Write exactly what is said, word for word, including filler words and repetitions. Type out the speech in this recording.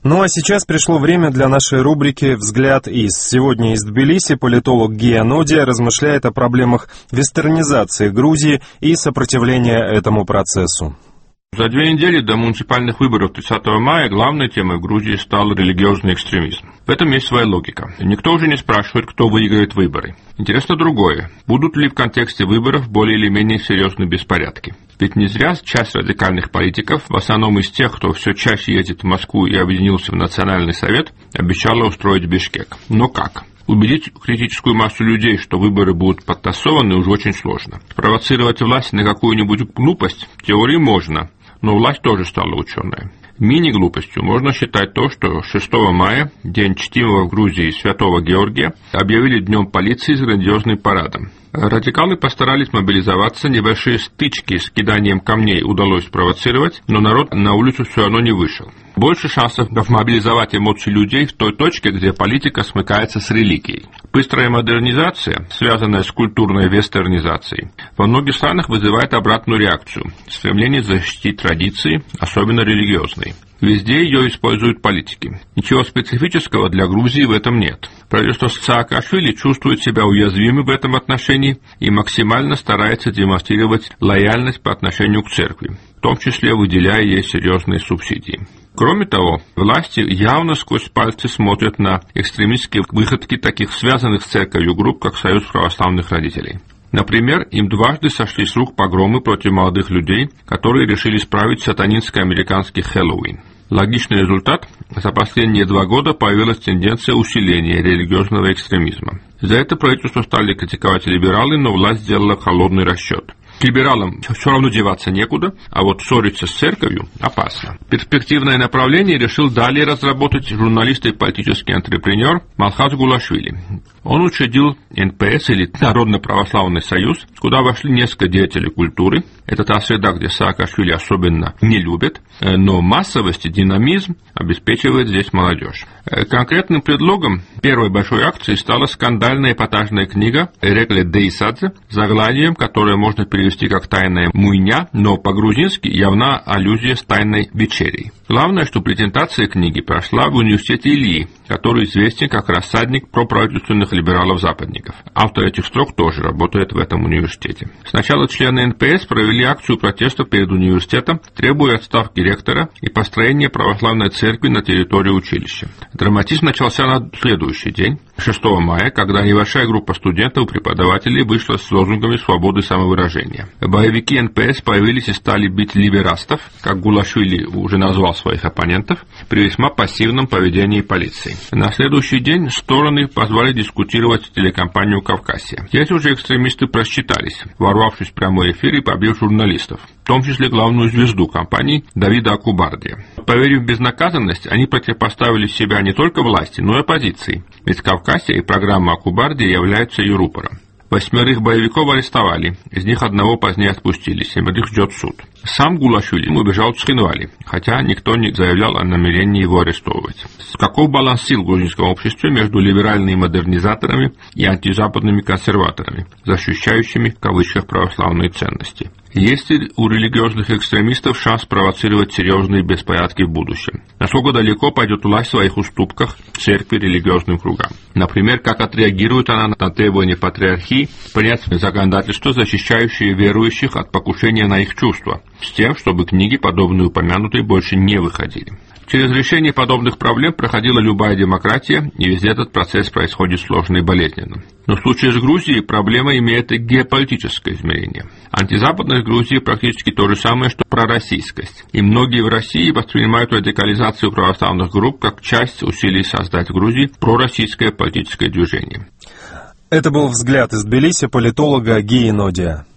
Ну а сейчас пришло время для нашей рубрики «Взгляд из». Сегодня из Тбилиси политолог Гия Нодия размышляет о проблемах вестернизации Грузии и сопротивления этому процессу. За две недели до муниципальных выборов тридцатого мая главной темой в Грузии стал религиозный экстремизм. В этом есть своя логика. Никто уже не спрашивает, кто выиграет выборы. Интересно другое. Будут ли в контексте выборов более или менее серьезные беспорядки? Ведь не зря часть радикальных политиков, в основном из тех, кто все чаще ездит в Москву и объединился в Национальный совет, обещала устроить Бишкек. Но как? Убедить критическую массу людей, что выборы будут подтасованы, уже очень сложно. Спровоцировать власть на какую-нибудь глупость в теории можно, но власть тоже стала ученая. Мини-глупостью можно считать то, что шестого мая, день чтимого в Грузии Святого Георгия, объявили днем полиции с грандиозным парадом. Радикалы постарались мобилизоваться, небольшие стычки с киданием камней удалось спровоцировать, но народ на улицу все равно не вышел. Больше шансов мобилизовать эмоции людей в той точке, где политика смыкается с религией. Быстрая модернизация, связанная с культурной вестернизацией, во многих странах вызывает обратную реакцию – стремление защитить традиции, особенно религиозные. Везде ее используют политики. Ничего специфического для Грузии в этом нет. Правительство Саакашвили чувствует себя уязвимым в этом отношении и максимально старается демонстрировать лояльность по отношению к церкви, в том числе выделяя ей серьезные субсидии. Кроме того, власти явно сквозь пальцы смотрят на экстремистские выходки таких связанных с церковью групп, как Союз православных родителей. Например, им дважды сошли с рук погромы против молодых людей, которые решили справить сатанинский американский Хэллоуин. Логичный результат – за последние два года появилась тенденция усиления религиозного экстремизма. За это правительство стали критиковать либералы, но власть сделала холодный расчет. К либералам все равно деваться некуда, а вот ссориться с церковью опасно. Перспективное направление решил далее разработать журналист и политический антрепренер Малхас Гулашвили. Он учредил эн пэ эс, или Народно-православный союз, куда вошли несколько деятелей культуры. Это та среда, где Саакашвили особенно не любят, но массовость и динамизм обеспечивает здесь молодежь. Конкретным предлогом первой большой акции стала скандальная эпатажная книга Эрекле Дейсадзе, заглавием, которое можно перевести как «Тайная муйня», но по-грузински явна аллюзия с «Тайной вечерей». Главное, что презентация книги прошла в университете Ильи, который известен как рассадник проправительственных либералов-западников. Автор этих строк тоже работает в этом университете. Сначала члены эн пэ эс провели акцию протеста перед университетом, требуя отставки ректора и построения православной церкви на территории училища. Драматизм начался на следующий день, шестого мая, когда небольшая группа студентов и преподавателей вышла с лозунгами свободы самовыражения. Боевики эн пэ эс появились и стали бить либерастов, как Гулашвили уже назвал своих оппонентов, при весьма пассивном поведении полиции. На следующий день стороны позвали дискутировать телекомпанию «Кавказия». Здесь уже экстремисты просчитались, ворвавшись в прямой эфир и побив журналистов, в том числе главную звезду компании Давида Акубардия. Поверив в безнаказанность, они противопоставили себя не только власти, но и оппозиции, ведь Кавказия и программа Акубардия являются ее рупором. Восьмерых боевиков арестовали, из них одного позднее отпустили, семерых ждет суд. Сам Гулашвили убежал в Цхинвали, хотя никто не заявлял о намерении его арестовывать. Каков баланс сил в грузинском обществе между либеральными модернизаторами и антизападными консерваторами, защищающими в кавычках православные ценности? Есть ли у религиозных экстремистов шанс провоцировать серьезные беспорядки в будущем? Насколько далеко пойдет власть в своих уступках церкви религиозным кругам? Например, как отреагирует она на требование патриархии принять законодательство, защищающее верующих от покушения на их чувства, с тем, чтобы книги, подобные упомянутой, больше не выходили. Через решение подобных проблем проходила любая демократия, и везде этот процесс происходит сложно и болезненно. Но в случае с Грузией проблема имеет и геополитическое измерение. Антизападность Грузии практически то же самое, что пророссийскость. И многие в России воспринимают радикализацию православных групп как часть усилий создать в Грузии пророссийское политическое движение. Это был взгляд из Тбилиси политолога Гии Нодия.